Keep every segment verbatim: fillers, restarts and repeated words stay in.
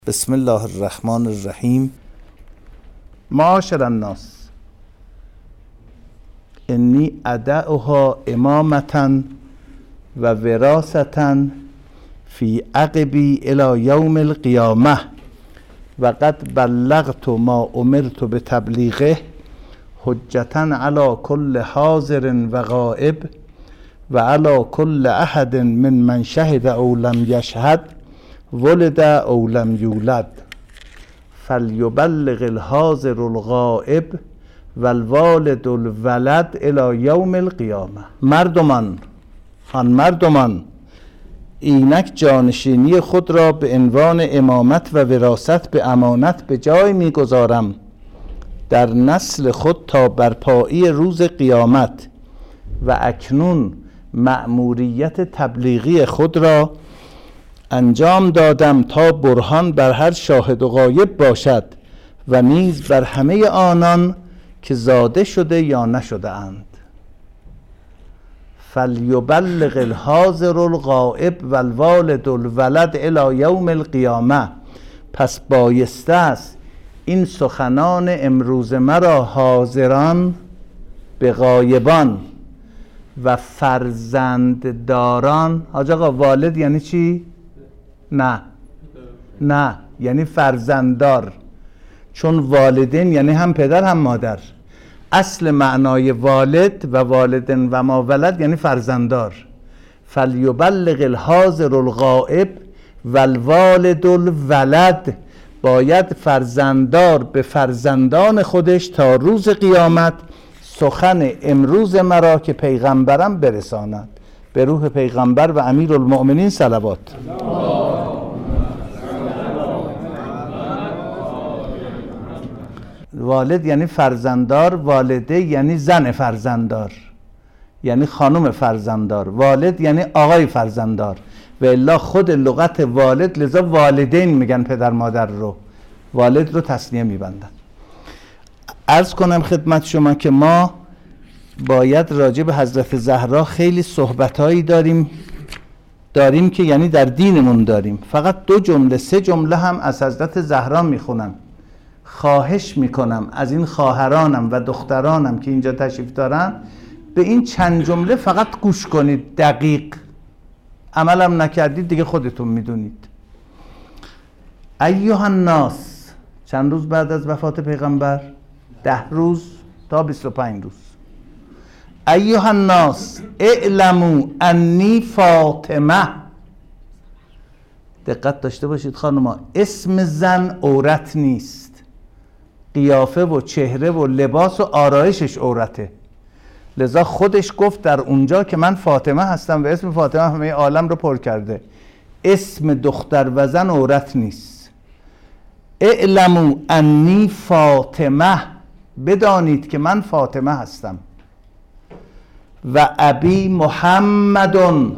بسم الله الرحمن الرحیم. معاشر الناس انی ادعها امامة و وراثة فی عقبی الی یوم القیامة و قد بلغت ما امرت بتبلیغه حجة علی کل حاضر و غائب و علی کل احد من من شهد او لم یشهد ولد او لم یولد فلیبلغ الحاضر الغائب و الوالد الولد الی یوم القیامه. مردمان، آن مردمان، اینک جانشینی خود را به عنوان امامت و وراثت به امانت به جای میگذارم در نسل خود تا برپایی روز قیامت و اکنون مأموریت تبلیغی خود را انجام دادم تا برهان بر هر شاهد و غایب باشد و نیز بر همه آنان که زاده شده یا نشده اند. فلیبلغ الحاضر الغائب و الوالد الولد الی یوم القیامه. پس بایسته است این سخنان امروز مرا حاضران به غایبان و فرزندداران. حاج آقا والد یعنی چی؟ نه نه یعنی فرزنددار، چون والدین یعنی هم پدر هم مادر. اصل معنای والد و والدین و ما ولد یعنی فرزنددار. فلیبلغ الحاضر الغائب و الوالد الولد. باید فرزنددار به فرزندان خودش تا روز قیامت سخن امروز مرا که پیغمبرم برساند. به روح پیغمبر و امیر المؤمنین صلوات. والد یعنی فرزنددار، والده یعنی زن فرزنددار، یعنی خانم فرزنددار. والد یعنی آقای فرزنددار و الا خود لغت والد، لذا والدین میگن پدر مادر رو، والد رو تثنیه میبندن. عرض کنم خدمت شما که ما باید راجع به حضرت زهرا خیلی صحبتایی داریم داریم که یعنی در دینمون داریم. فقط دو جمله سه جمله هم از حضرت زهرا میخونم. خواهش میکنم از این خواهرانم و دخترانم که اینجا تشریف دارن به این چند جمله فقط گوش کنید، دقیق. عملم نکردید دیگه خودتون میدونید. ایها الناس، چند روز بعد از وفات پیغمبر؟ ده روز تا بیست و پنج روز. ایها الناس اعلموا انی فاطمه. دقت داشته باشید خانوما، اسم زن عورت نیست، قیافه و چهره و لباس و آرایشش عورته. لذا خودش گفت در اونجا که من فاطمه هستم و اسم فاطمه همه عالم رو پر کرده. اسم دختر و زن عورت نیست. اعلموا انی فاطمه، بدانید که من فاطمه هستم. و ابی محمدون،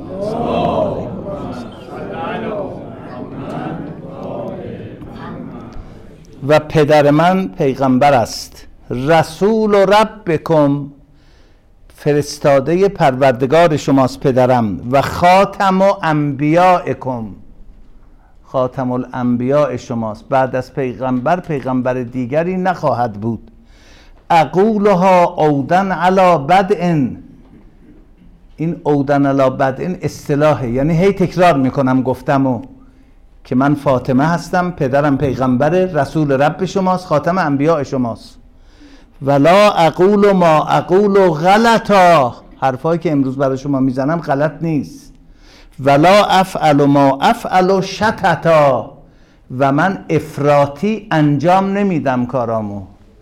و پدر من پیغمبر است. رسول ربکم، فرستاده پروردگار شماست پدرم. و خاتم و انبیائکم، خاتم الانبیاء شماست. بعد از پیغمبر پیغمبر دیگری نخواهد بود. اقولها عودن علی بدء. این عودن علی بدء اصطلاحه، یعنی هی تکرار میکنم گفتمو که من فاطمه هستم، پدرم پیغمبر، رسول رب شماست، خاتم انبیاء شماست. ولا اقول ما اقول غلطا، حرفایی که امروز برای شما میزنم غلط نیست. ولا افعل ما افعل شتتا، و من افراطی انجام نمیدم کارامو.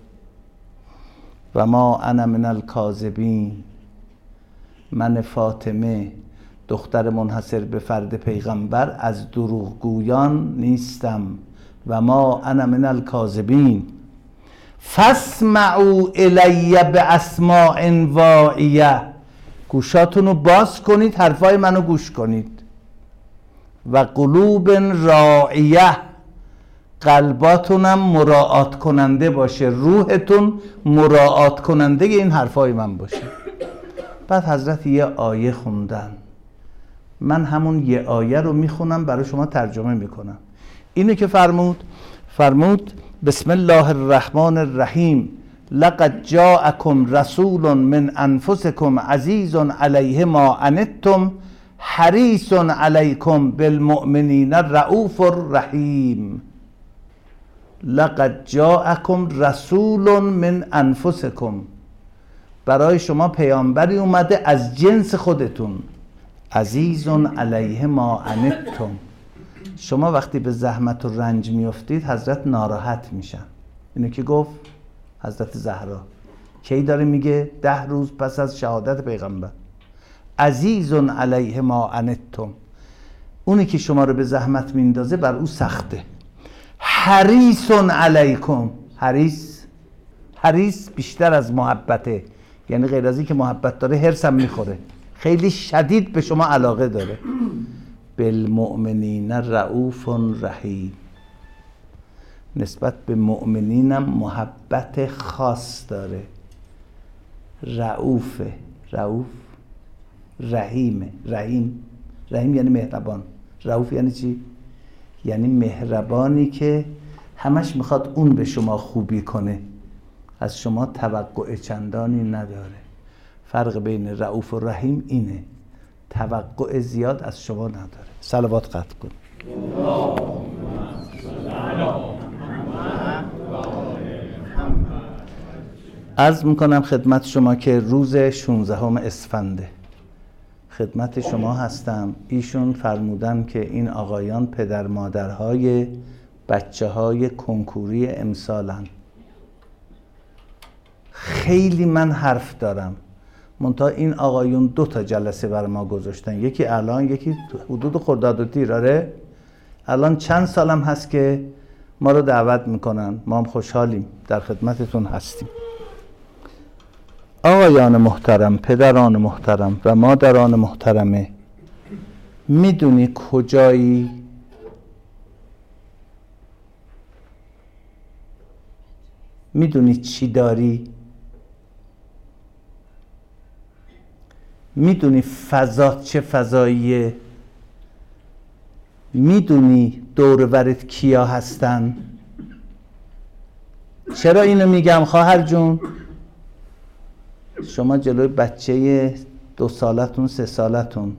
و ما انا من الکاذبین، من فاطمه دختر منحصر به فرد پیغمبر از دروغگویان نیستم. و ما انا من الکاذبین. فاسمعوا الی باسماع واعیه، گوشاتون رو باز کنید، حرفای منو گوش کنید. و قلوب راعیه، قلباتونم مراعات کننده باشه، روحتون مراعات کننده این حرفای من باشه. بعد حضرت یه آیه خوندن، من همون یه آیه رو میخونم برای شما ترجمه میکنم. اینه که فرمود فرمود بسم الله الرحمن الرحیم لقد جاءکم رسول من انفسکم عزیز علیه ما عنتم حریص علیکم بالمؤمنین رؤوف رحیم. لقد جاءکم رسول من انفسکم، برای شما پیامبری اومده از جنس خودتون. عزیز علیه ما عنتم، شما وقتی به زحمت و رنج میافتید حضرت ناراحت میشن. اینو که گفت حضرت زهرا کی داره میگه؟ ده روز پس از شهادت پیغمبر. عزیز علیه ما عنتم، اونی که شما رو به زحمت میندازه بر او سخته. حریص علیکم، حریص حریص بیشتر از محبته، یعنی غیر از این که محبت داره حرص هم میخوره، خیلی شدید به شما علاقه داره. بالمؤمنین رؤوف رحیم، نسبت به مؤمنینم محبت خاص داره. رؤوفه، رؤوف رحیمه. رحیم رحیم یعنی مهربان. رؤوف یعنی چی؟ یعنی مهربانی که همش میخواد اون به شما خوبی کنه، از شما توقع چندانی نداره. فرق بین رؤوف و رحیم اینه، توقع زیاد از شما نداره. صلوات قطع کن. عرض میکنم خدمت شما که روز شانزدهم اسفنده خدمت شما هستم. ایشون فرمودن که این آقایان پدر مادرهای بچه های کنکوری امسالن. خیلی من حرف دارم، منتها این آقایون دو تا جلسه بر ما گذاشتن، یکی الان یکی حدود خرداد و تیر. آره الان چند سالم هست که ما رو دعوت میکنن، ما هم خوشحالیم در خدمتتون هستیم. آقایان محترم، پدران محترم و مادران محترمه، میدونی کجایی؟ میدونی چی داری؟ میدونی فضا چه فضاییه؟ میدونی دور برت کیا هستن؟ چرا اینو میگم خواهر جون؟ شما جلوی بچه دو سالتون سه سالتون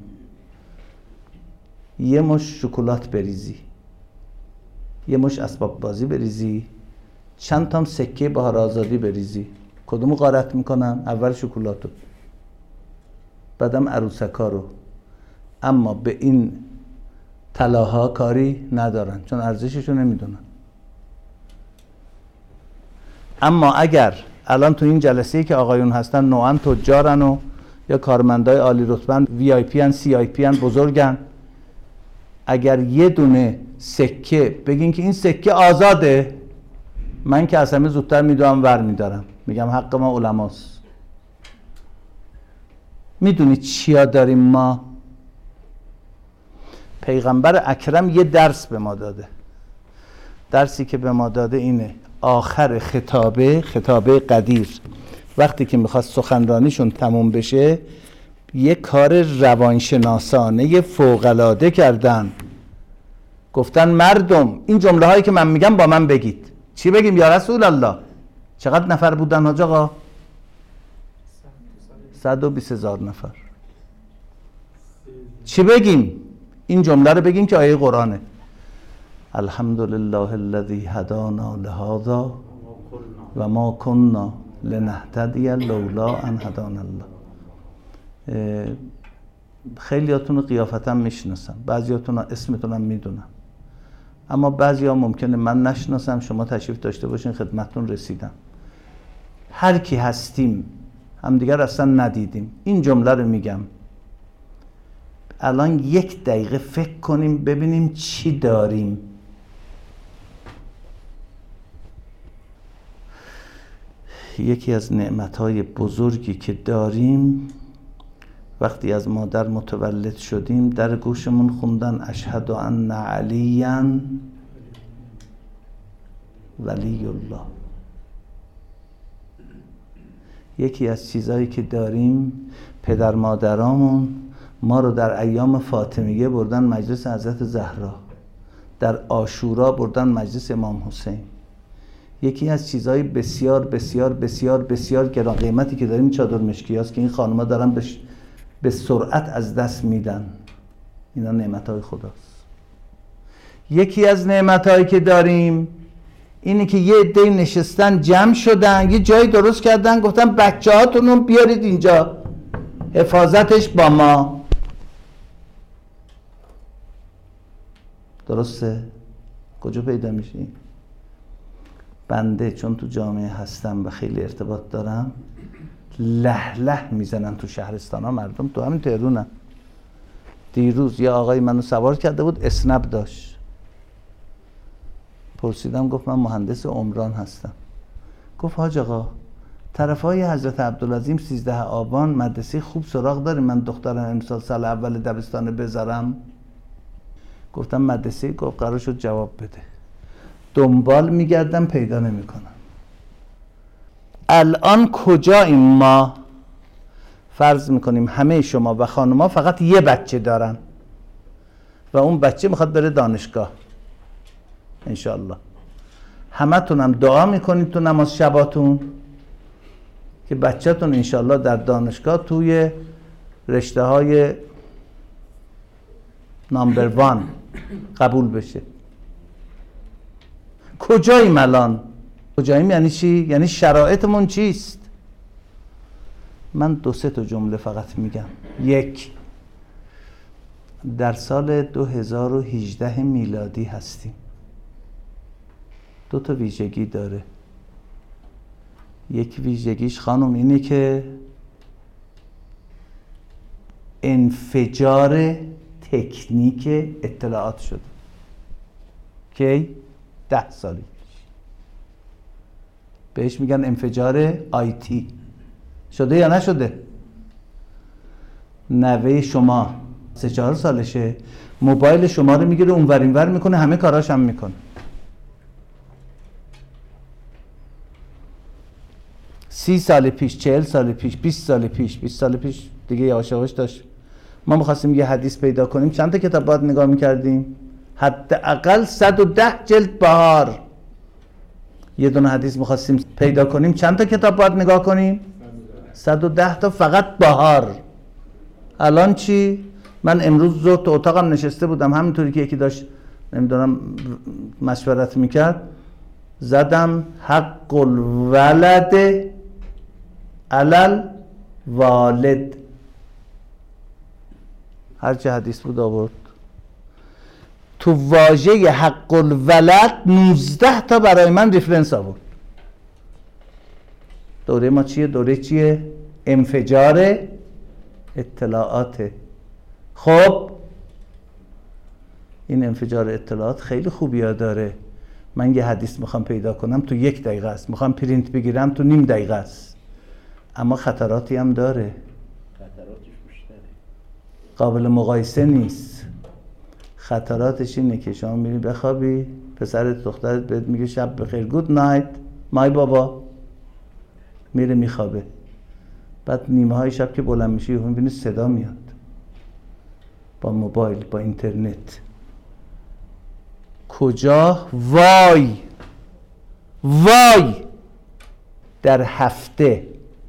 یه مش شکلات بریزی، یه مش اسباب بازی بریزی، چند تام سکه بهار آزادی بریزی، کدومو غارت میکنن؟ اول شکلاتو، بعدم عروسکا رو. اما به این طلاها کاری ندارن چون ارزششو نمیدونن. اما اگر الان تو این جلسه‌ای که آقایون هستن نوعاً تجارن و یا کارمندای عالی رتبه‌ن، وی آی پی ان، سی آی پی ان، بزرگن، اگر یه دونه سکه بگین که این سکه آزاده، من که از همه زودتر میدوام ور میدارم، میگم حق ما علماست. میدونی چیا داریم ما؟ پیغمبر اکرم یه درس به ما داده. درسی که به ما داده اینه، آخر خطابه خطابه قدیر وقتی که میخواست سخنرانیشون تموم بشه، یه کار روانشناسانه فوق‌العاده کردن. گفتن مردم این جمله هایی که من میگم با من بگید. چی بگیم یا رسول الله؟ چقدر نفر بودن حاج آقا؟ صد و بیست هزار نفر. چی بگیم؟ این جمله رو بگیم که آیه قرآنه. الحمدلله الذی هدانا لهذا و ما كنا لنهتدی لولا ان هدانا الله. خیلیاتون رو قیافتم میشناسم، بعضیاتون اسمتون هم میدونم، اما بعضیا ممکنه من نشناسم، شما تشریف داشته باشین خدمتتون رسیدم. هر کی هستیم همدیگر اصلا ندیدیم. این جمله رو میگم، الان یک دقیقه فکر کنیم ببینیم چی داریم. یکی از نعمتهای بزرگی که داریم، وقتی از مادر متولد شدیم در گوشمون خوندن اشهد ان علیا ولی الله. یکی از چیزهایی که داریم، پدر مادرامون ما رو در ایام فاطمیه بردن مجلس حضرت زهرا، در عاشورا بردن مجلس امام حسین. یکی از چیزهای بسیار بسیار بسیار بسیار گران قیمتی که داریم چادر مشکی هاست که این خانوما دارن بش... به سرعت از دست میدن. اینا نعمتهای خداست. یکی از نعمتهایی که داریم اینه که یه عده نشستن جمع شدن یه جایی درست کردن گفتن بچه هاتونو بیارید اینجا حفاظتش با ما. درسته؟ کجا پیدا میشی؟ بنده چون تو جامعه هستم و خیلی ارتباط دارم له له میزنن تو شهرستان ها مردم. تو همین تهرونم دیروز یه آقای منو سوار کرده بود اسنپ داشت. پرسیدم گفت من مهندس عمران هستم. گفت حاج آقا طرفای حضرت عبدالعظیم سیزده آبان مدرسه خوب سراغ داره من دخترم امسال سال اول دبستان بذارم؟ گفتم مدرسه. گفت قرار شد جواب بده. دنبال میگردم پیدا نمیکنم. الان کجا این ما فرض میکنیم همه شما و خانوما فقط یه بچه دارن و اون بچه میخواد بره دانشگاه انشالله. همه تونم دعا میکنید تو نماز شباتون که بچه‌تون انشالله در دانشگاه توی رشته های نامبر وان قبول بشه. کجاییم الان؟ کجاییم یعنی چی؟ یعنی شرایطمون چیست؟ من دو سه تا جمله فقط میگم. یک، در سال دو هزار و هجده میلادی هستیم. دو تا ویژگی داره. یک ویژگیش خانم اینه که انفجار تکنیک اطلاعات شده. کی؟ ده سالی بهش میگن انفجار آیتی. شده یا نشده؟ نوه شما سه چهار سالشه موبایل شما رو میگیره اونور اینور میکنه همه کاراش هم میکنه. سی سال پیش، چهل سال پیش، بیست سال پیش، بیست سال پیش دیگه یواش یواش داشت. ما میخواستیم یه حدیث پیدا کنیم چند تا کتاب باید نگاه میکردیم؟ حداقل صد و ده جلد بهار. یه دونه حدیث میخواستیم پیدا کنیم چند تا کتاب باید نگاه کنیم؟ صد و ده تا فقط بهار. الان چی؟ من امروز زود تو اتاقم نشسته بودم همینطوری که یکی داشت نمیدونم مشورت میکرد زدم حق الولد علل والد. هرچه حدیث بود آورد. تو واژه حق الولد نوزده تا برای من ریفرنس آورد. دوره ما چیه؟ دوره چیه؟ انفجار اطلاعاته. خب این انفجار اطلاعات خیلی خوبی داره. من یه حدیث میخوام پیدا کنم تو یک دقیقه است، میخوام پرینت بگیرم تو نیم دقیقه است، اما خطراتی هم داره. خطراتش بیشتره، قابل مقایسه نیست. خطراتش اینه که شما میری بخوابی پسرت دخترت بهت میگه شب بخیر گود نایت مای بابا، میره میخوابه. بعد نیمه های شب که بلند میشی میبینی صدا میاد با موبایل با اینترنت. کجا؟ وای وای در هفته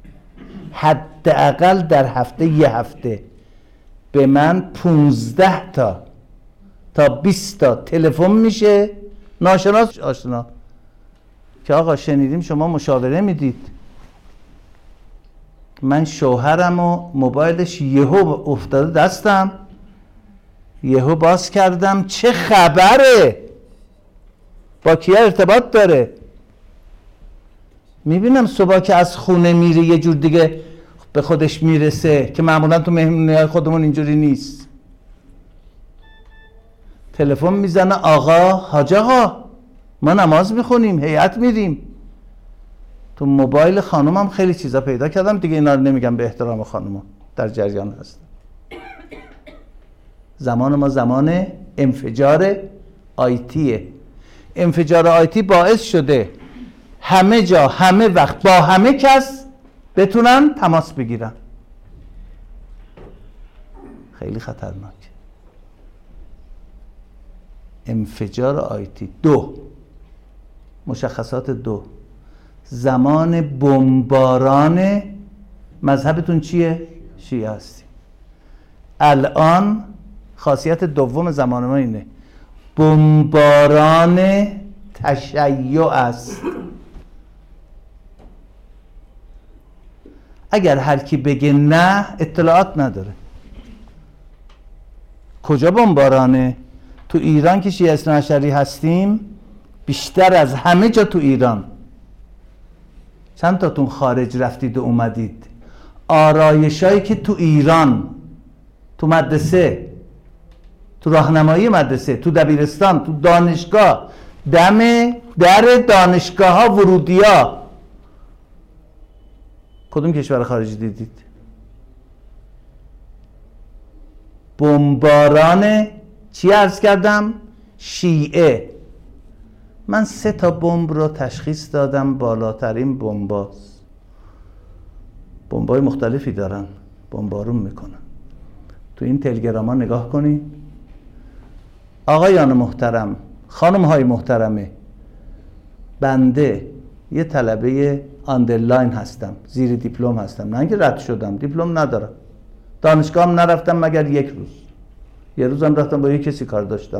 حداقل در هفته یه هفته به من پونزده تا تا بیست تا تلفن میشه ناشناس آشنا که آقا شنیدیم شما مشاوره میدید. من شوهرم و موبایلش یهو افتاده دستم، یهو باز کردم چه خبره، با کیا ارتباط داره. میبینم صبح که از خونه میره یه جور دیگه به خودش میرسه که معمولا تو مهمونی‌های خودمون اینجوری نیست. تلفن میزنه آقا حاج آقا ما نماز میخونیم هیئت میریم. تو موبایل خانومم خیلی چیزا پیدا کردم دیگه، اینا رو نمیگم به احترام خانوما، در جریان هست. زمان ما زمان انفجار آیتیه. انفجار آیتی باعث شده همه جا همه وقت با همه کس بتونن تماس بگیرن. خیلی خطرناکه. انفجار آیتی. دو، مشخصات دو، زمان بمباران مذهبتون چیه؟ شیعه هستی. الان خاصیت دوم زمان ما اینه، بمباران تشیع است. اگر هر کی بگه نه اطلاعات نداره. کجا بمبارانه؟ تو ایران که شیعه اثنا عشری هستیم بیشتر از همه جا تو ایران. چند تاتون خارج رفتید و اومدید؟ آرایشایی که تو ایران، تو مدرسه، تو راهنمایی مدرسه، تو دبیرستان، تو دانشگاه، دم در دانشگاه ها، ورودی ها، کدوم کشور خارجی دیدید؟ بمباران چی عرض کردم؟ شیعه. من سه تا بمب رو تشخیص دادم بالاترین بمباست. بمبای مختلفی دارن، بمبارون میکنن. تو این تلگرام ها نگاه کنید. آقایان محترم، خانم های محترمه، بنده یه طلبه آندرلاین هستم، زیر دیپلم هستم، نه اینکه رد شدم، دیپلم ندارم، دانشگاه هم نرفتم مگر یک روز، یه روزم رفتم با یک کسی کار داشتم،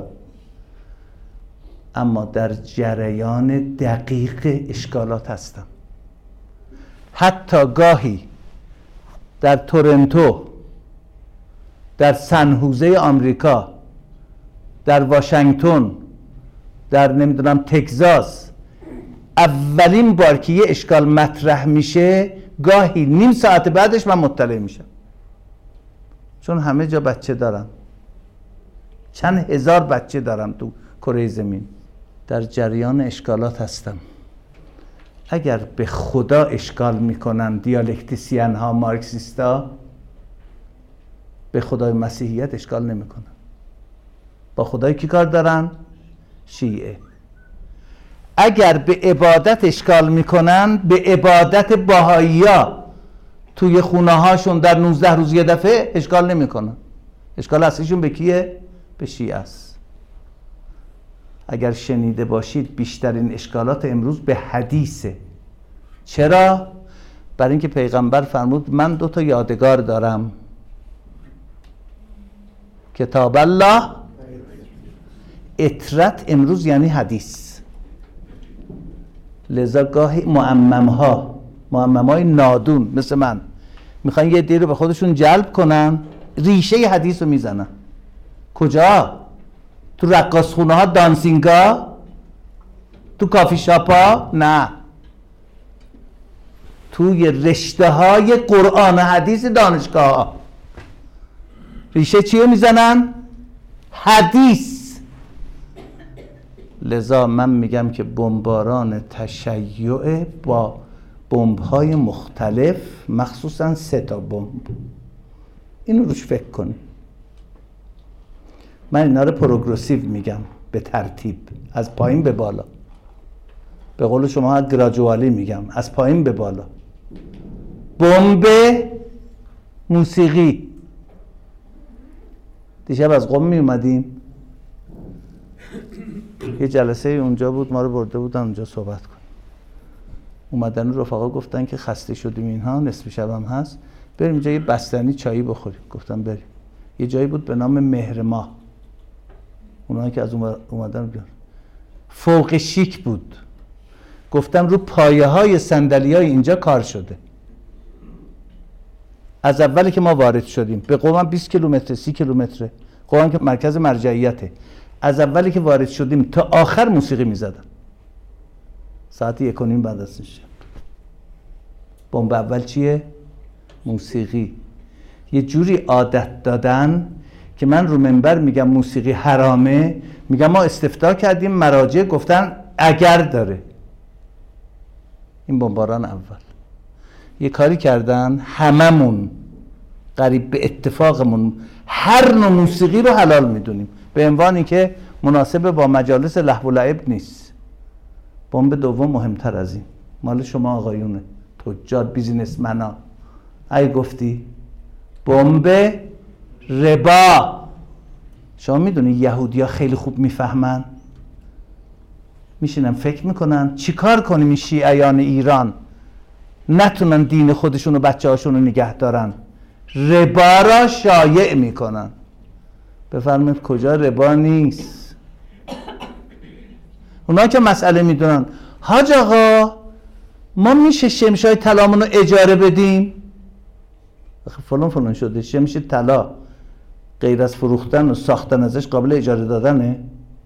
اما در جریان دقیق اشکالات هستم. حتی گاهی در تورنتو، در سن‌هوزه آمریکا، در واشنگتن، در نمیدونم تگزاس، اولین بار که یه اشکال مطرح میشه گاهی نیم ساعت بعدش من مطلع میشم، چون همه جا بچه دارم، چند هزار بچه دارم تو کره زمین، در جریان اشکالات هستم. اگر به خدا اشکال میکنن دیالکتیسین ها، مارکسیستا، به خدای مسیحیت اشکال نمیکنن. با خدای کی کار دارن؟ شیعه. اگر به عبادت اشکال میکنن، به عبادت بهائی‌ها توی خونه هاشون در نوزده روز یه دفعه اشکال نمیکنن. اشکال اصلیشون به کیه؟ به شیعه است. اگر شنیده باشید بیشترین اشکالات امروز به حدیثه. چرا؟ برای اینکه پیغمبر فرمود من دو تا یادگار دارم، کتاب الله، اطرت امروز یعنی حدیث. لذا گاهی معمم ها، معمم های نادون مثل من میخوان یه دی رو به خودشون جلب کنن، ریشه حدیث رو میزنن. کجا؟ تو رقاص خونه ها، دانسینگا، تو کافی شاپا؟ نه، توی رشته های قرآن حدیث دانشگاه ها. ریشه چی رو میزنن؟ حدیث. لذا من میگم که بمباران تشیع با بمب‌های مختلف، مخصوصا سه تا بمب، اینو روش فکر کن. من اینا رو پروگرسیو میگم، به ترتیب، از پایین به بالا. به قول شما گراجوالی میگم، از پایین به بالا. بمب موسیقی. دیشب از قم می اومدیم، یه جلسه اونجا بود، ما رو برده بودن اونجا صحبت کنیم. اومدن رفقا گفتن که خسته شدیم اینها، نصف شب هم هست، بریم اینجا یه بستنی چایی بخوریم. گفتم بریم. یه جایی بود به نام مهر ماه، اونایی که از اومدن بیان، فوق شیک بود. گفتم رو پایه های صندلی های اینجا کار شده. از اولی که ما وارد شدیم، به قوم بیست کیلومتر، سی کیلومتره، قوم که مرکز مرجعیته، از اولی که وارد شدیم تا آخر موسیقی میزدن. ساعت یک و نیم بعد از شب. بمب اول چیه؟ موسیقی. یه جوری عادت دادن که من رو منبر میگم موسیقی حرامه، میگم ما استفتاء کردیم، مراجع گفتن اگر داره. این بمباران اول. یه کاری کردن هممون قریب به اتفاقمون هر نوع موسیقی رو حلال میدونیم، به عنوانی که مناسب با مجالس لهو و لعب نیست. بمب دوم مهمتر از این، مال شما آقایونه، تجار، بیزینسمنا. ای گفتی بمب ربا. شما میدونی یهودی‌ها خیلی خوب میفهمن، میشینن فکر میکنن چی کار کنیم این شیعیان ایران نتونن دین خودشون و بچه هاشون رو نگه دارن، ربا را شایع میکنن. بفرمایید کجا ربا نیست؟ اونا که مسئله میدونن حاج آقا ما میشه شمشای طلامون رو اجاره بدیم؟ فلان فلان شده شمش طلا غیر از فروختن و ساختن ازش قابل اجاره دادنه؟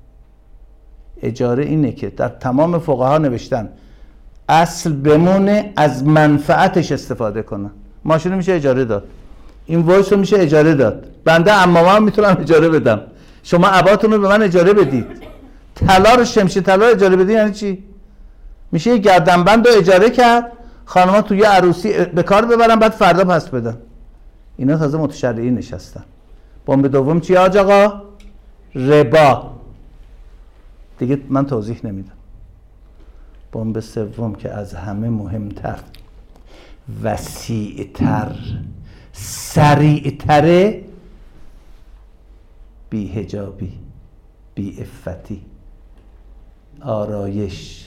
اجاره اینه که در تمام فقها نوشتن اصل بمونه از منفعتش استفاده کنن. ماشین میشه اجاره داد، این وایس رو میشه اجاره داد، بنده عمامه هم میتونم اجاره بدم، شما عباتون رو به من اجاره بدید. طلا رو شمشیر طلا رو اجاره بدید یعنی چی؟ میشه یه گردنبند رو اجاره کرد خانم‌ها توی عروسی به کار ببرن بعد فردا پس بدن. اینا تازه متشرعین نشستن. بمب دوم چی حاج آقا؟ ربا. دیگه من توضیح نمیدم. بمب سوم که از همه مهمتر، وسیع‌تر، سریع‌تره، بی حجابی، بی عفتی، آرایش،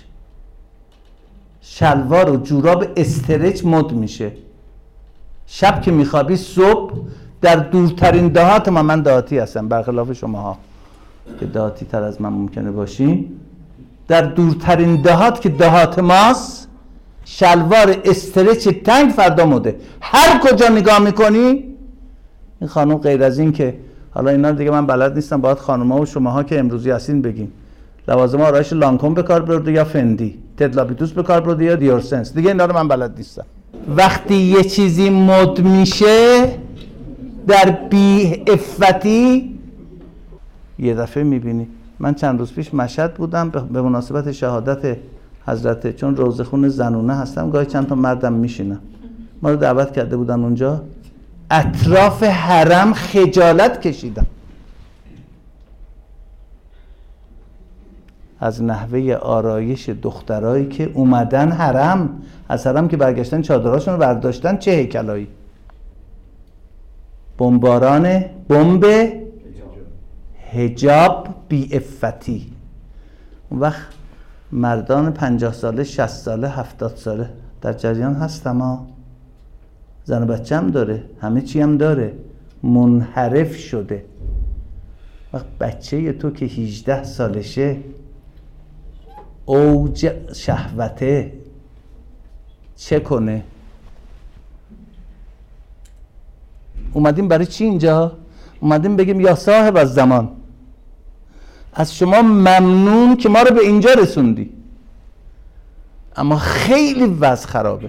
شلوار و جوراب استرچ مد میشه. شب که میخوابی صبح در دورترین دهات ما، من دهاتی هستم برخلاف شماها که دهاتی تر از من ممکنه باشین، در دورترین دهات که دهات ماست شلوار استرچ تنگ فردا مده. هر کجا نگاه میکنی این خانم غیر از این که حالا اینا دیگه من بلد نیستم، باید خانوما و شماها که امروزی هستین بگین لوازم آرایش لانکوم به کار برده یا فندی، تدلاپیتوس به کار برده یا دیورسنس، دیگه اینا رو من بلد نیستم. وقتی یه چیزی مد میشه در بی عفتی، یه دفعه میبینی. من چند روز پیش مشهد بودم به مناسبت شهادت حضرت، چون روزه خون زنونه هستم گاهی چند تا مردم میشینم، ما رو دعوت کرده بودن اونجا، اطراف حرم خجالت کشیدم از نحوه آرایش دخترایی که اومدن حرم، از حرم که برگشتن چادراشون رو برداشتن، چه هیکلایی. بمباران بمب حجاب بی عفتی. اون وقت مردان پنجاه ساله، شصت ساله، هفتاد ساله در جریان هستم ها، زن و بچه هم داره، همه چی هم داره، منحرف شده. وقت بچه تو که هجده سالشه اوج شهوته چه کنه؟ اومدیم برای چی اینجا؟ اومدیم بگیم یا صاحب از زمان، از شما ممنون که ما رو به اینجا رسوندی، اما خیلی وضع خرابه.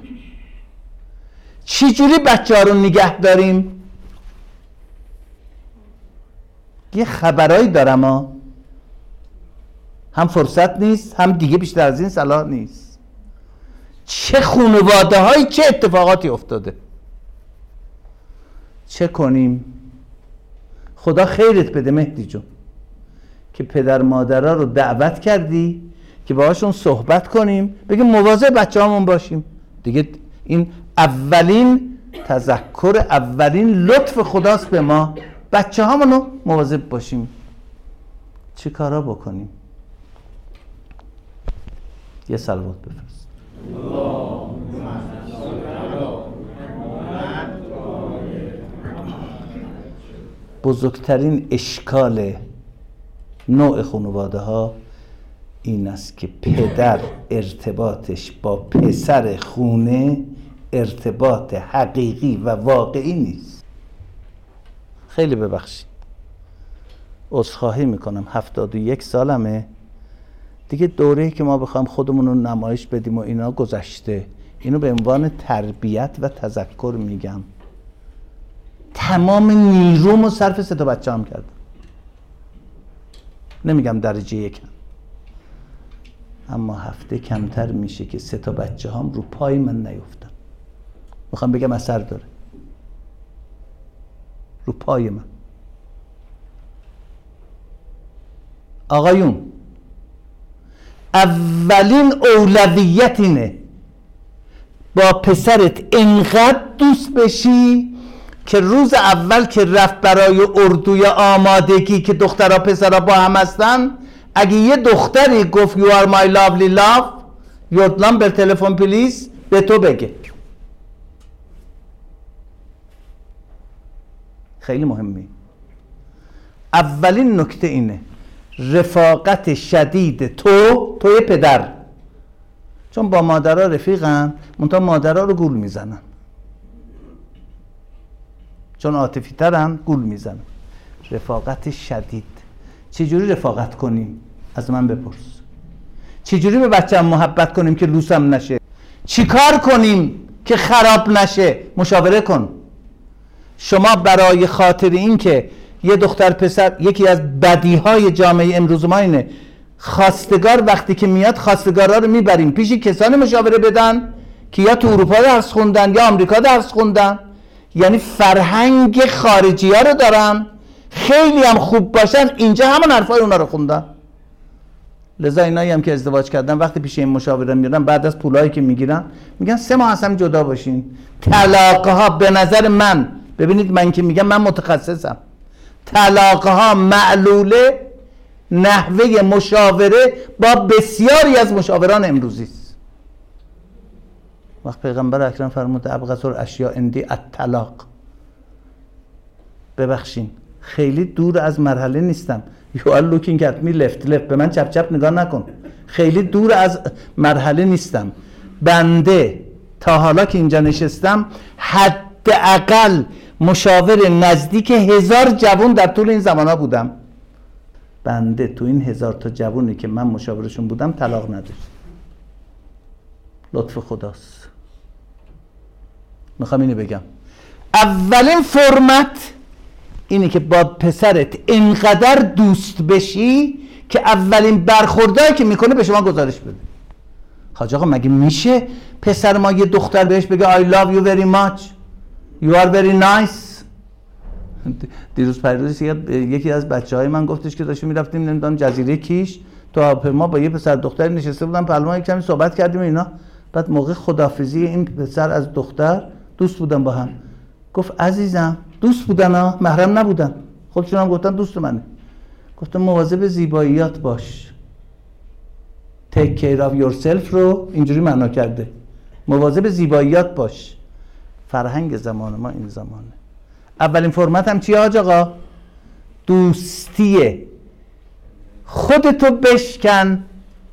چی جوری بچه ها رو نگه داریم؟ یه خبرایی دارم ها، هم فرصت نیست هم دیگه بیشتر از این صلاح نیست. چه خانواده هایی چه اتفاقاتی افتاده، چه کنیم؟ خدا خیرت بده مهدی جون که پدر مادرها رو دعوت کردی که باهاشون صحبت کنیم، بگیم مواظب بچه همون باشیم دیگه. این اولین تذکر، اولین لطف خداست به ما، بچه همونو مواظب باشیم. چه کارا بکنیم؟ یه صلوات بفرست. بزرگترین اشکال نوع خانواده ها این است که پدر ارتباطش با پسر خونه ارتباط حقیقی و واقعی نیست. خیلی ببخشید، عذرخواهی میکنم، هفتاد و یک سالمه دیگه، دوره‌ای که ما بخوایم خودمون رو نمایش بدیم و اینا گذشته. اینو به عنوان تربیت و تذکر میگم. تمام نیرومو صرف سه تا بچه هم کردم، نمیگم درجه یکم، اما هفته کمتر میشه که سه تا بچه هم رو پای من نیفتن. میخوام بگم اثر داره رو پای من. آقایون، اولین اولویت اینه با پسرت انقدر دوست بشی که روز اول که رفت برای اردوی آمادگی که دخترها پسرها با هم هستن، اگه یه دختری گفت you are my lovely love your number تلفن پلیس به تو بگه. خیلی مهمه. اولین نکته اینه رفاقت شدید تو توی پدر، چون با مادرها رفیقن منتها مادرها رو گول میزنن، چون عاطفی ترن گول میزنن. رفاقت شدید. چجوری رفاقت کنیم؟ از من بپرس. چجوری به بچه‌م محبت کنیم که لوسم نشه؟ چی کار کنیم که خراب نشه؟ مشاوره کن. شما برای خاطر این که یه دختر پسر، یکی از بدیهای جامعه امروز ما اینه خواستگار وقتی که میاد خواستگارا رو میبریم پیش کسانی مشاوره بدن که یا تو اروپا درس خوندن یا آمریکا درس خوندن، یعنی فرهنگ خارجی ها رو دارن، خیلی هم خوب باشن اینجا همون حرفای اونا رو خوندن. لذا اینایی هم که ازدواج کردن وقتی پیش این مشاوره میرن بعد از پولایی که میگیرن میگن سه ماه از هم جدا باشین. طلاقها به نظر من، ببینید من که میگم من متخصصم، طلاقها معلوله نحوه مشاوره با بسیاری از مشاوران امروزی است. وقت پیغمبر اکرم فرمود ابغض الاشیاء عندی الطلاق. ببخشین خیلی دور از مرحله نیستم. You are looking at me left left. به من چپ چپ نگاه نکن. خیلی دور از مرحله نیستم. بنده تا حالا که اینجا نشستم حداقل مشاور نزدیک هزار جوان در طول این زمانها بودم. بنده تو این هزار تا جوونی که من مشاورشون بودم طلاق نداشت. لطف خداست. میخوام اینو بگم اولین فرمت اینه که با پسرت اینقدر دوست بشی که اولین برخوردایی که میکنه به شما گزارش بده. حاج آقا مگه میشه پسر ما یه دختر بهش بگه I love you very much you are very nice؟ دیروز پریروز یکی از بچهای من گفتش که داشتیم میرفتیم نمیدونم جزیره کیش تو هواپیما با یه پسر دختری نشسته بودم پهلوان، یک کمی صحبت کردیم اینا. بعد موقع خداحافظی این پسر از دختر دوست بودن با هم، گفت عزیزم دوست بودن ها محرم نبودن، خودشون هم گفتن دوست منه. گفتم مواظب زیباییات باش. take care of yourself رو اینجوری معنا کرده، مواظب زیباییات باش. فرهنگ زمان ما این زمانه. اولین فرمت هم چیه حاج آقا؟ دوستیه. خودتو بشکن.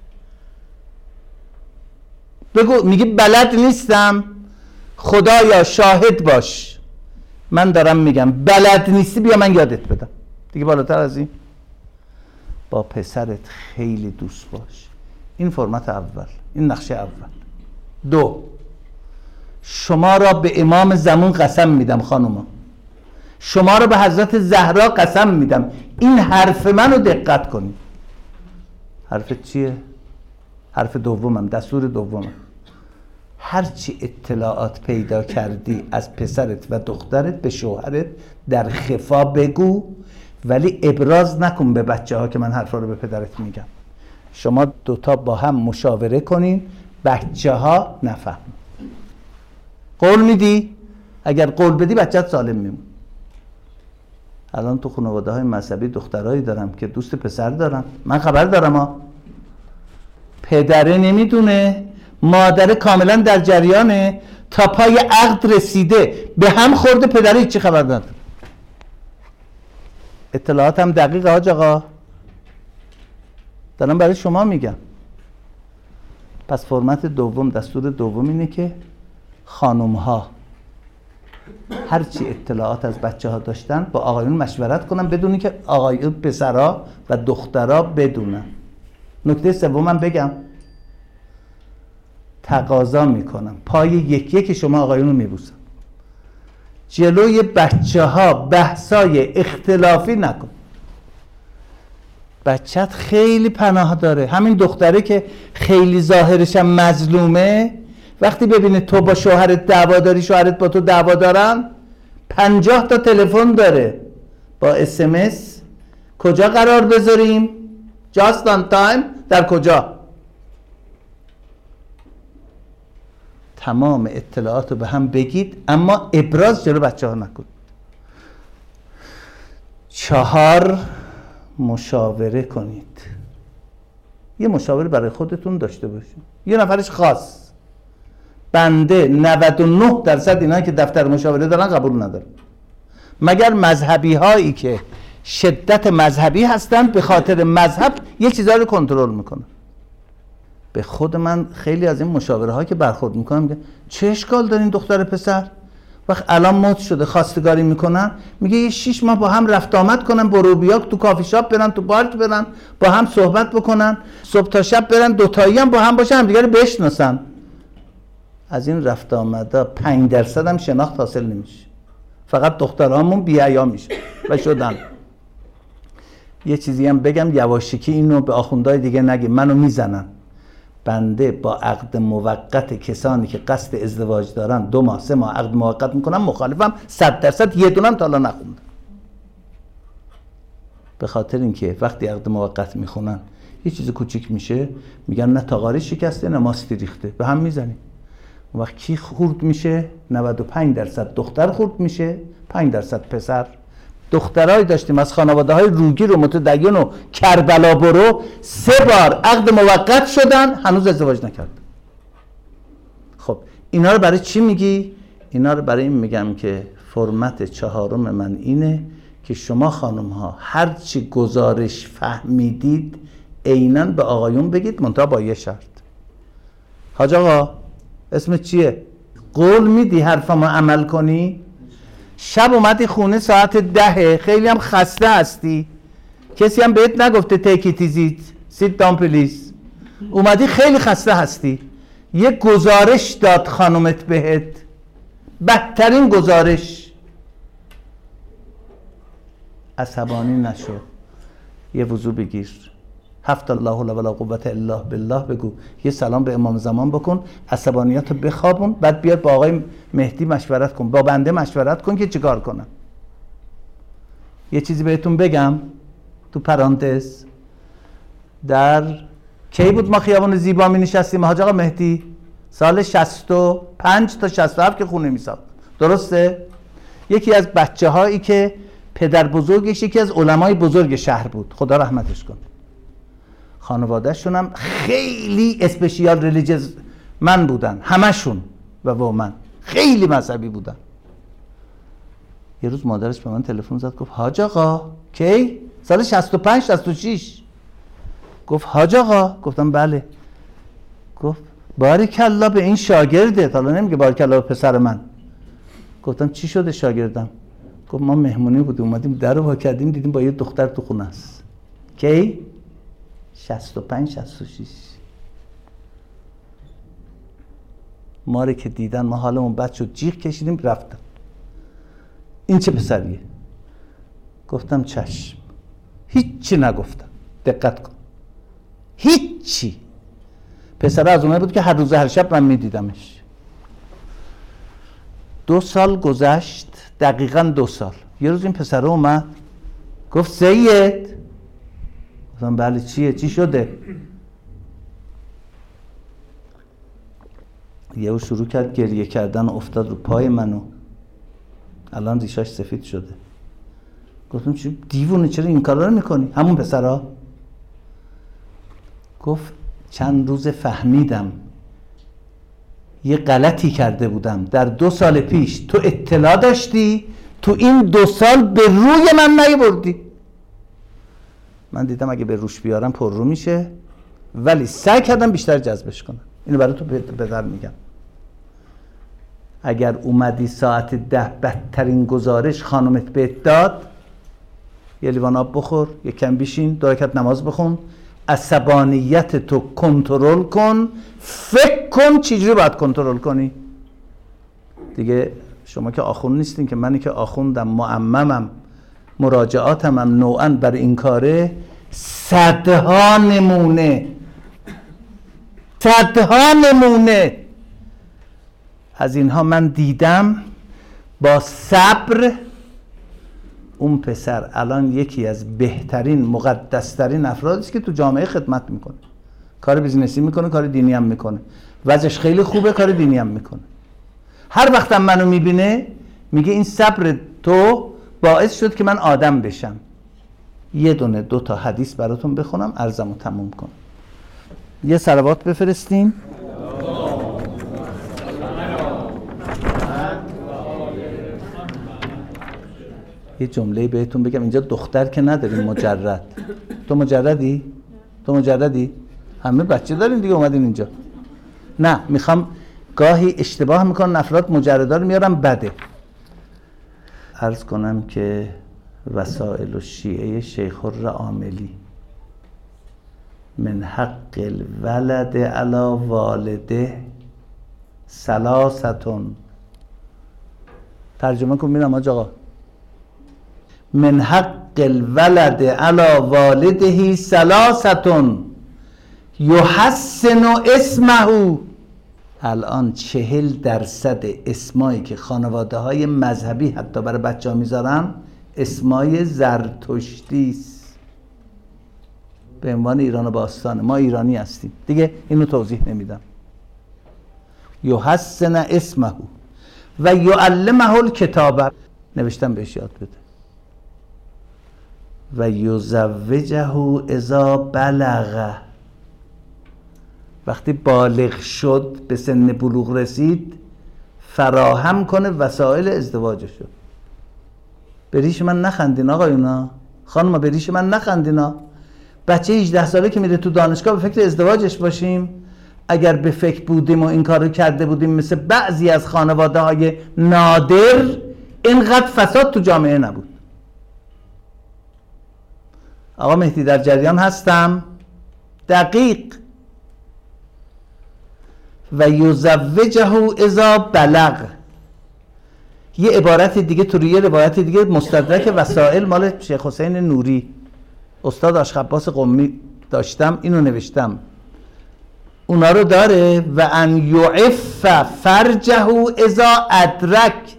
بگو میگی بلد نیستم، خدایا شاهد باش من دارم میگم بلد نیستی بیا من یادت بدم. دیگه بالاتر از این. با پسرت خیلی دوست باش. این فرمت اول، این نقشه اول. دو، شما را به امام زمان قسم میدم خانوما، شما را به حضرت زهرا قسم میدم، این حرف منو دقت کنید. حرف چیه؟ حرف دومم، دستور دومم. هرچی اطلاعات پیدا کردی از پسرت و دخترت به شوهرت در خفا بگو، ولی ابراز نکن به بچه ها که من حرفا رو به پدرت میگم. شما دوتا با هم مشاوره کنین، بچه ها نفهم. قول میدی؟ اگر قول بدی بچه‌ت سالم میمون. الان تو خانواده های مذهبی دخترایی دارم که دوست پسر دارن، من خبر دارم ها. پدره نمیدونه، مادر کاملا در جریانه، تا پای عقد رسیده به هم خورده، پدره هیچی خبر نداره. اطلاعات هم دقیقه حاج آقا، دارم برای شما میگم. پس فرمت دوم، دستور دوم اینه که خانم ها هرچی اطلاعات از بچه ها داشتن با آقایون مشورت کنن، بدونی که آقایون پسرها و دخترها بدونن. نکته سومم بگم، تقاضا میکنم پای یک یک شما آقایون رو میبوسم، جلوی بچه ها بحثای اختلافی نکن. بچت خیلی پناه داره. همین دختره که خیلی ظاهرش هم مظلومه، وقتی ببینه تو با شوهرت دعوا داری، شوهرت با تو دعوا دارن، پنجاه تا تلفن داره با اس ام اس. کجا قرار بذاریم؟ just on time. در کجا؟ تمام اطلاعات رو به هم بگید، اما ابراز جلو بچه ها نکن. چهار، مشاوره کنید. یه مشاوره برای خودتون داشته باشید. یه نفرش خاص. بنده نود و نه درصد اینا که دفتر مشاوره دارن قبول ندارم، مگر مذهبی هایی که شدت مذهبی هستن به خاطر مذهب یه چیزا رو کنترل میکنن. به خود من خیلی از این مشاوره ها که برخورد میکنم میگه چه اشکال دارین دختر پسر؟ وقت الان مد شده خواستگاری میکنن، میگه یه شیش ماه با هم رفت آمد کنن، برو بیا تو کافی شاپ برن، تو پارک برن، با هم صحبت بکنن، صبح تا شب برن دوتایی هم با هم باشن، هم دیگه رو بشناسن. از این رفت آمده پنج درصد هم شناخت حاصل نمیشه، فقط دخترامون بی حیا میشه و شدن. یه چیزی هم بگم یواشکی اینو به آخوندهای دیگه نگی، منو میزنن. بنده با عقد موقت کسانی که قصد ازدواج دارن دو ماه سه ماه عقد موقت میکنن مخالفم، صد درصد یه دونم تا الان نخوندم. به خاطر اینکه وقتی عقد موقت میخونن یه چیز کوچیک میشه میگن نه تاغاری شکسته نه ماستی ریخته، به هم میزنیم. اون وقت کی خورد میشه؟ نود و پنج درصد دختر خورد میشه، پنج درصد پسر. دخترایی داشتیم از خانواده های روگیر و متدین و کربلا برو سه بار عقد موقت شدن هنوز ازدواج نکردن. خب اینا رو برای چی میگی؟ اینا رو برای این میگم که فرمت چهارم من اینه که شما خانم ها هر چی گزارش فهمیدید عیناً به آقایون بگید، منتها با یه شرط. حاج آقا اسمت چیه؟ قول میدی حرفمو عمل کنی؟ شب اومدی خونه ساعت ده، خیلی هم خسته هستی، کسی هم بهت نگفته تیکی تیزیت سیت دام پلیز، اومدی خیلی خسته هستی، یه گزارش داد خانومت بهت، بدترین گزارش. عصبانی نشو، یه وضو بگیر، هفت الله لا ولا قوت الا بالله بگو، یه سلام به امام زمان بکن، عصبانیت رو بخوابون، بعد بیاد با آقای مهدی مشورت کن، با بنده مشورت کن که چیکار کنم. یه چیزی بهتون بگم تو پرانتز، در کی بود ما خیابان زیبا می نشستیم حاج آقا مهدی؟ سال شصت و پنج تا شصت و هفت که خونه می ساخت، درسته؟ یکی از بچه هایی که پدر بزرگش یکی از علمای بزرگ شهر بود، خدا رحمتش کن، خانواده‌شون هم خیلی اسپشیال ریلیجیز من بودن، همشون و با من خیلی مذهبی بودن. یه روز مادرش به من تلفن زد گفت حاج آقا کی؟ سال شصت و پنج شصت و شش. گفت حاج آقا؟ گفتم بله. گفت بارکالله به این شاگرده، حالا نمیگه بارکالله به پسر من. گفتم چی شده شاگردم؟ گفت ما مهمونی بودیم اومدیم در رو وا کردیم دیدیم با یه دختر تو خونه است. کی؟ شصت و پنج شصت و شش. ما رو که دیدن ما حالمون بد شد، جیغ کشیدیم رفتم. این چه پسریه؟ گفتم چشم. هیچی نگفتم، دقت کن، هیچی. پسر از اونایی بود که هر روز هر شب من میدیدمش. دو سال گذشت، دقیقاً دو سال. یه روز این پسر اومد گفت سید. گفتم بله چیه؟ چی شده؟ یهو شروع کرد گریه کردن و افتاد رو پای منو، الان ریشاش سفید شده. گفتم چی دیوونه چرا این کارا رو میکنی؟ همون پسرا. گفت چند روز فهمیدم یه غلطی کرده بودم در دو سال پیش، تو اطلاع داشتی، تو این دو سال به روی من نیاوردی. من دیدم اگه به روش بیارم پر رو میشه، ولی سعی کردم بیشتر جذبش کنم. اینو برای تو بدر میگم. اگر اومدی ساعت ده بدترین گزارش خانومت بهت داد، یه لیوان آب بخور، یه کم بشین، دو رکعت نماز بخون، عصبانیت تو کنترل کن، فکر کن چجوری باید کنترل کنی. دیگه شما که آخوند نیستین که، منی که آخوندم، معممم، مراجعاتم هم نوعاً بر این کاره، صدها نمونه صدها نمونه از اینها من دیدم. با صبر اون پسر الان یکی از بهترین مقدسترین افرادی است که تو جامعه خدمت میکنه، کار بیزنسی میکنه، کار دینی هم میکنه، وضعش خیلی خوبه، کار دینی هم میکنه. هر وقتم منو میبینه میگه این صبر تو باعث شد که من آدم بشم. یه دونه دو تا حدیث براتون بخونم عرضمو تموم کنم. یه صلوات بفرستین. یه جمله بهتون بگم، اینجا دختر که نداریم مجرد. تو مجردی؟ تو مجردی؟ همه بچه دارین دیگه اومدین اینجا. نه میخوام، گاهی اشتباه میکنن افراد مجردا رو میارن بده. عرض کنم که وسائل الشیعه شیخ الرعاملی من حق الولد علی والده ثلاثتون. ترجمه کن میرم آج آقا. من حق الولد علی والده ثلاثتون یحسن اسمه. الان چهل درصد اسمایی که خانواده های مذهبی حتی برای بچه ها میذارن اسمای زرتشتی است. به عنوان ایران باستانه، ما ایرانی هستیم دیگه، اینو توضیح نمیدم. یحسن اسمه و یعلمه الکتاب، نوشتم بهش یاد بده. و یزوجه اذا بلغ، وقتی بالغ شد به سن بلوغ رسید فراهم کنه وسایل ازدواجشو. به ریش من نخندین آقایونا، خانوما به ریش من نخندینا. بچه هجده ساله که میره تو دانشگاه به فکر ازدواجش باشیم؟ اگر به فکر بودیم و این کارو کرده بودیم مثل بعضی از خانواده های نادر، اینقدر فساد تو جامعه نبود. آقا مهدی در جریان هستم؟ دقیق. و یزوجه اذا بلغ. یه عبارت دیگه تو یه روایت دیگه مستدرک وسائل مال شیخ حسین نوری، استاد آشخباس قمی داشتم، اینو نوشتم، اونا رو داره. و ان یعف فرجه اذا ادرک،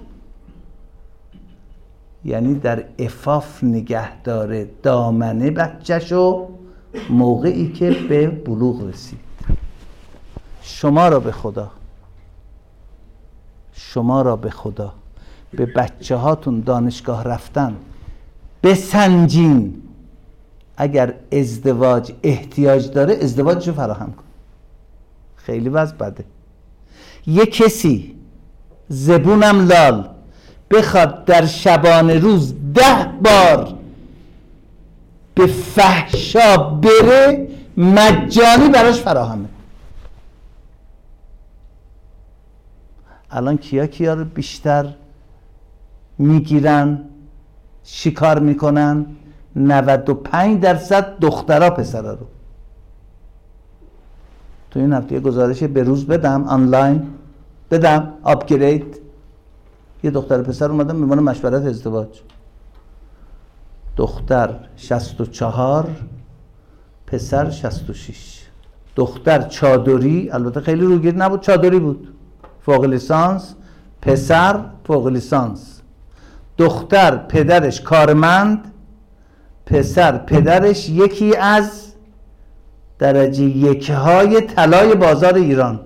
یعنی در عفاف نگه داره دامنه بچه‌شو موقعی که به بلوغ رسید. شما را به خدا، شما را به خدا به بچه هاتون دانشگاه رفتن بسنجین. اگر ازدواج احتیاج داره ازدواجشو فراهم کن. خیلی وضع بده. یه کسی زبونم لال بخواد در شبانه روز ده بار به فحشا بره، مجانی براش فراهمه. الان کیا کیا رو بیشتر میگیرن، شکار میکنن؟ نود و پنج درصد دخترها پسرها رو. تو این هفته یه گزارش به روز بدم، آنلاین بدم، آپگرید. یه دختر پسر اومدم میمونه مشورت ازدواج. دختر شصت و چهار، پسر شصت و شش. دختر چادری، البته خیلی روگیر نبود، چادری بود، فوق لیسانس. پسر فوق لیسانس. دختر پدرش کارمند، پسر پدرش یکی از درجه یک های طلای بازار ایران.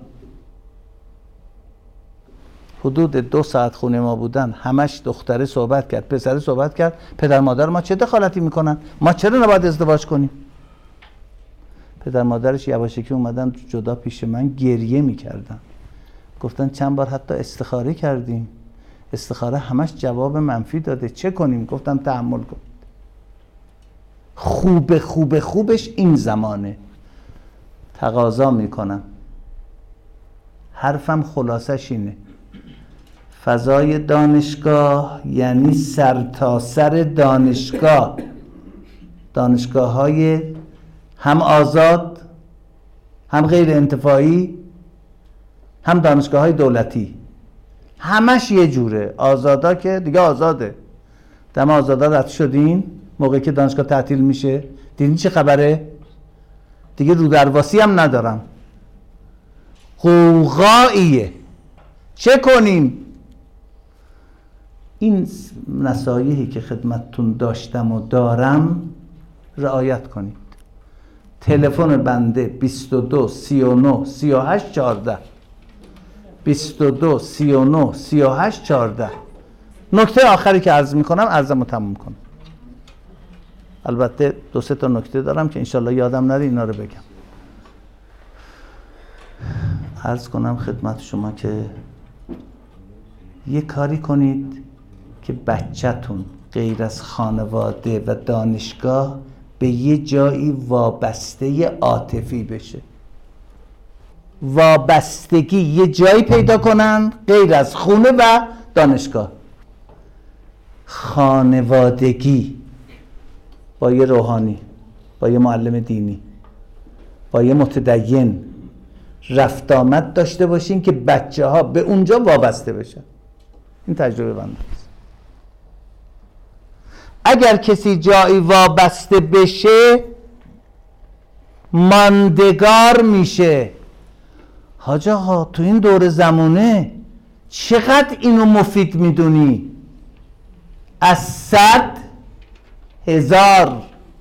حدود دو ساعت خونه ما بودن، همش دختره صحبت کرد، پسره صحبت کرد. پدر مادر ما چه دخالتی میکنن؟ ما چرا نباید ازدواج کنیم؟ پدر مادرش یواشکی اومدن جدا پیش من گریه میکردن. گفتن چند بار حتی استخاره کردیم، استخاره همش جواب منفی داده، چه کنیم؟ گفتم تحمل کن. خوب خوب خوبش این زمانه. تقاضا میکنم، حرفم خلاصش اینه، فضای دانشگاه یعنی سرتاسر دانشگاه، دانشگاه های هم آزاد هم غیر انتفاعی هم دانشگاه های دولتی، همش یه جوره. آزادا که دیگه آزاده، دم آزادا رد شدین موقعی که دانشگاه تعطیل میشه. دیدین چه خبره؟ دیگه رو درواسی هم ندارم، قوقاییه. چه کنیم؟ این نصایحی که خدمتتون داشتم و دارم رعایت کنید. تلفن بنده بیست و دو سی و نه سی و هشت چهارده، بیست و دو سی و نه سی و هشت چهارده. نکته آخری که عرض میکنم، عرضمو تموم کنم. البته دو سه تا نکته دارم که انشالله یادم نره اینا رو بگم. عرض کنم خدمت شما که یه کاری کنید که بچه‌تون غیر از خانواده و دانشگاه به یه جایی وابسته عاطفی بشه. وابستگی یه جایی پیدا کنن غیر از خونه و دانشگاه. خانوادگی با یه روحانی، با یه معلم دینی، با یه متدین رفت آمد داشته باشین که بچه ها به اونجا وابسته بشن. این تجربه بنده است. اگر کسی جایی وابسته بشه ماندگار میشه. حاج آقا تو این دور زمانه چقدر اینو مفید میدونی؟ از صد هزار،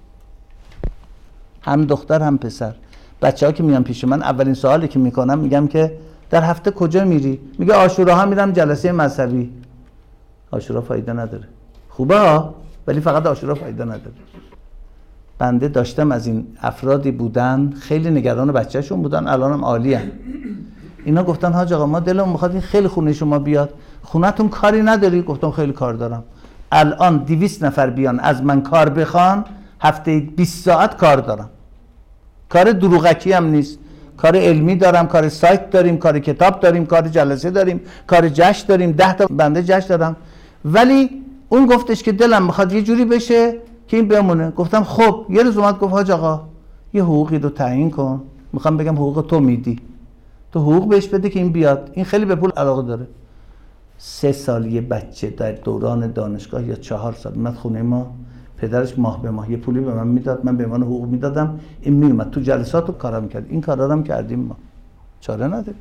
هم دختر هم پسر. بچه ها که میان پیش من اولین سوالی که میکنم میگم که در هفته کجا میری؟ میگه عاشوراها میرم جلسه مذهبی. عاشورا فایده نداره. خوبه ها، ولی فقط عاشورا فایده نداره. بنده داشتم از این افرادی بودن خیلی نگران بچه‌شون بودن، الانم عالی هستن. اینا گفتن حاج آقا ما دلمون میخواد این خیلی خونه شما بیاد، خونه‌تون کاری نداری؟ گفتم خیلی کار دارم. الان دویست نفر بیان از من کار بخوان، هفته بیست ساعت کار دارم. کار دروغکی هم نیست، کار علمی دارم، کار سایت داریم، کار کتاب داریم، کار جلسه داریم، کار جشن داریم، ده تا بنده جشن دارم. ولی اون گفتش که دلم میخواد یه جوری بشه که این بمونه. گفتم خب. یه روز اومد گفت حاج آقا یه حقوقی رو تعیین کن، میخوام بگم حقوق تو میدی، تو حقوق بهش بده که این بیاد، این خیلی به پول علاقه داره. سه سال یه بچه در دوران دانشگاه یا چهار سال اومد خونه ما، پدرش ماه به ماه یه پولی به من میداد، من به عنوان حقوق میدادم، این میومد تو جلسات و کارا میکرد. این کارا رو هم کردیم ما، چاره نداریم.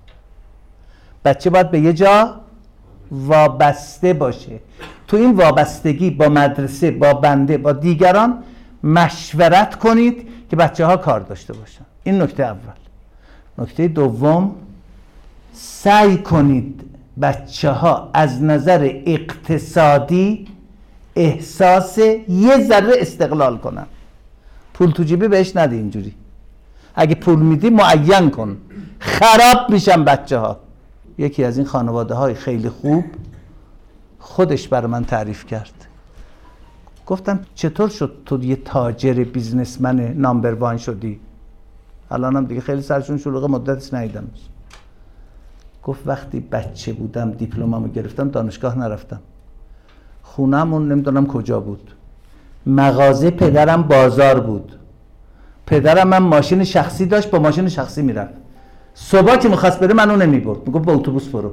بچه باید به یه جا وابسته باشه. تو این وابستگی با مدرسه، با بنده، با دیگران مشورت کنید که بچه ها کار داشته باشن. این نکته اول. نکته دوم، سعی کنید بچه ها از نظر اقتصادی احساس یه ذره استقلال کنن. پول تو جیبی بهش نده. اینجوری اگه پول میدی معین کن، خراب میشن بچه ها. یکی از این خانواده های خیلی خوب خودش برای من تعریف کرد. گفتم چطور شد تو یه تاجر بیزنسمن نامبر وان شدی؟ الانم دیگه خیلی سرشون شلوغه، مدتش ندیدم. گفت وقتی بچه بودم دیپلمامو گرفتم، دانشگاه نرفتم، خونه‌مون نمیدونم کجا بود، مغازه پدرم بازار بود، پدرم من ماشین شخصی داشت، با ماشین شخصی میرفت، صبح که میخواست بره منو نمیبرد، میگفت با اتوبوس برو.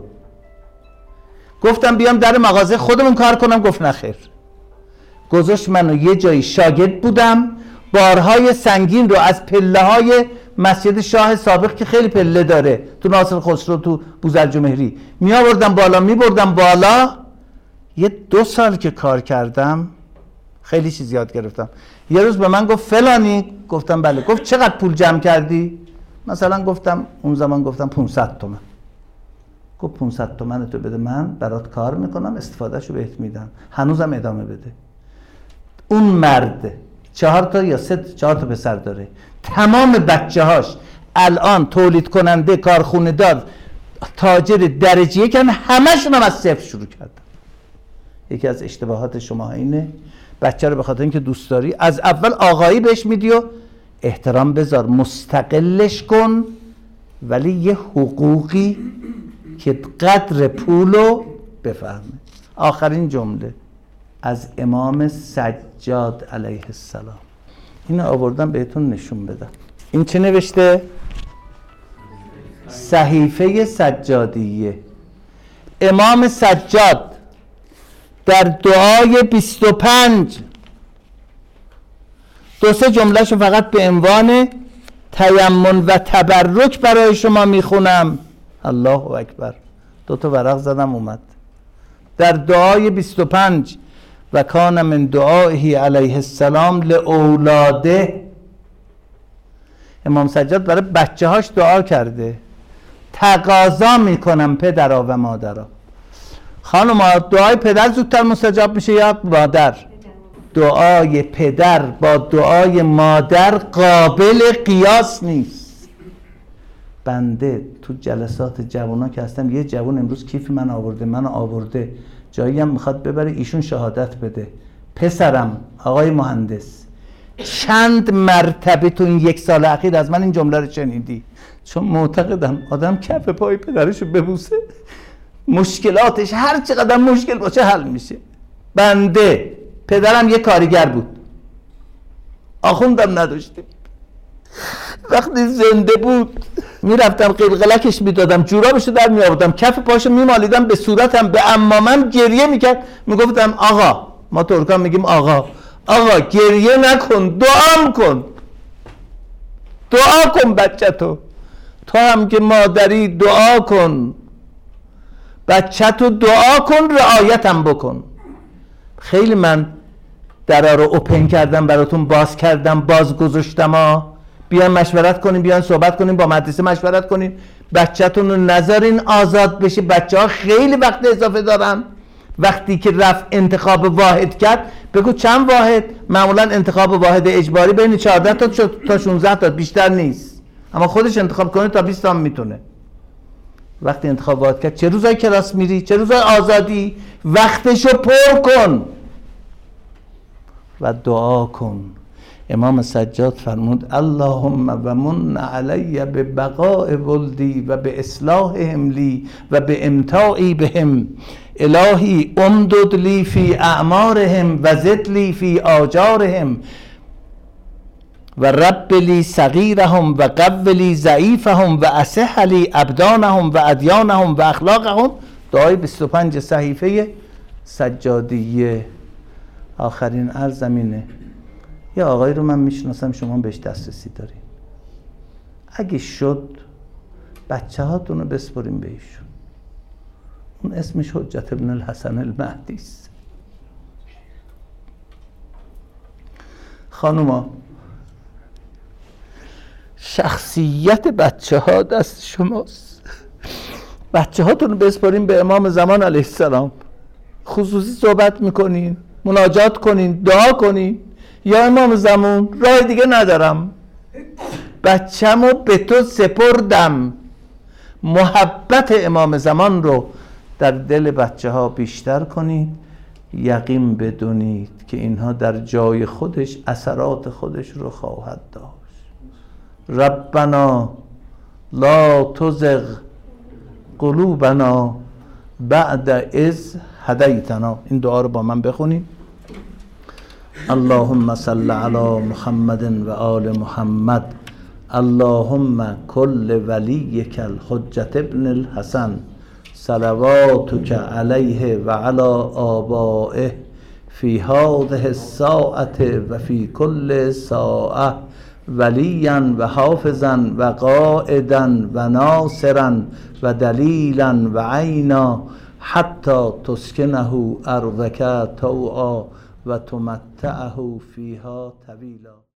گفتم بیام در مغازه خودمون کار کنم، گفت نخیر. گذاشت منو یه جایی شاگرد بودم، بارهای سنگین رو از پله های مسجد شاه سابق که خیلی پله داره تو ناصر خسرو تو بوزرجمهری می آوردم بالا، می بردم بالا. یه دو سال که کار کردم خیلی چیز یاد گرفتم. یه روز به من گفت فلانی، گفتم بله. گفت چقدر پول جمع کردی؟ مثلا گفتم اون زمان گفتم پانصد تومن. گفت پانصد تومن تو بده، من برات کار میکنم، استفادهشو بهت میدم، هنوزم ادامه بده. اون مرد چهار تا یا سه چهار تا پسر داره، تمام بچه هاش الان تولید کننده، کارخونه دار، تاجر درجه یکن، همشون هم از صفر شروع کردن. یکی از اشتباهات شما اینه بچه رو به خاطر اینکه دوست داری از اول آقایی بهش میدی و احترام بذار، مستقلش کن، ولی یه حقوقی که قدر پولو بفهمه. آخرین جمله از امام سجاد علیه السلام، اینو آوردم بهتون نشون بدم. این چه نوشته؟ صحیفه سجادیه. امام سجاد در دعای بیست و پنج دو سه جملهشو فقط به عنوان تیمن و تبرک برای شما میخونم. الله اکبر. دو تا ورق زدم اومد. در دعای بیست و پنج و کان من دعائه علیه السلام لاولاده، امام سجاد برای بچه هاش دعا کرده. تقاضا میکنم پدرها و مادرها، خانم دعای پدر زودتر مستجاب میشه یا مادر؟ دعای پدر با دعای مادر قابل قیاس نیست. بنده تو جلسات جوانا که هستم، یه جوان امروز کیف من آورده، من آورده جایی هم میخواد ببره، ایشون شهادت بده. پسرم آقای مهندس، چند مرتبه تو این یک سال اخیر از من این جمله رو شنیدی؟ چون معتقدم آدم کف پای پدرشو ببوسه مشکلاتش هر چقدر مشکل باشه حل میشه. بنده پدرم یه کارگر بود، آخوندم نداشتیم، وقتی زنده بود میرفتم قلقلکش میدادم، جورابشو در میآوردم، کف پاشو میمالیدم به صورتم، به عمامم گریه میکرد، میگفتم آقا، ما ترکان میگیم آقا، آقا گریه نکن، دعام کن، دعا کن بچه تو تو هم که مادری دعا کن، بچه تو دعا کن، رعایتم بکن. خیلی من درا رو اوپن کردم براتون، باز کردم، باز گذاشتم ها. بیان مشورت کنیم، بیان صحبت کنیم، با مدرسه مشورت کنیم، بچه‌تون رو نذارین آزاد بشه. بچه ها خیلی وقت اضافه دارن. وقتی که رفت انتخاب واحد کرد، بگو چند واحد؟ معمولا انتخاب واحد اجباری بین چهارده تا تا شانزده تا، بیشتر نیست، اما خودش انتخاب کنه تا بیست تا میتونه. وقتی انتخاب واحد کرد، چه روزای کلاس میری، چه روزای آزادی، وقتشو پر کن و دعا کن. امام سجاد فرمود اللهم و من علی به بقاء ولدی و به اصلاحهم لی و به امتاعی بهم، الهی امدد لی فی اعمارهم و زد لی فی آجارهم و رب لی صغیرهم و قو لی ضعیفهم و اصح لی ابدانهم و ادیانهم و اخلاقهم. دعای بیست و پنج صحیفه سجادیه. آخرین عرض زمینه، یه آقای رو من میشناسم، شما بهش دسترسی دارین، اگه شد بچه هاتون رو بسپرین به ایشون. اون اسمش حجت ابن الحسن المهدی است. خانوما، شخصیت بچه ها دست شماست. بچه هاتون رو بسپرین به امام زمان علیه السلام، خصوصی صحبت میکنین، مناجات کنین، دعا کنین، یا امام زمان راه دیگه ندارم، بچه‌مو به تو سپردم. محبت امام زمان رو در دل بچه ها بیشتر کنید. یقین بدونید که اینها در جای خودش اثرات خودش رو خواهد داشت. ربنا لا تزغ قلوبنا بعد اذ هدیتنا. این دعا رو با من بخونید. اللهم صل علی محمد و آل محمد. اللهم کل ولیک الحجت ابن الحسن صلواتک علیه و علی آبائه فی هذه الساعة و فی کل ساعة ولیا و حافظا و قائدا و ناصرا و دلیلا و عینا حتی تسکنه ارضک طوعا و تمتعه فیها طویلا.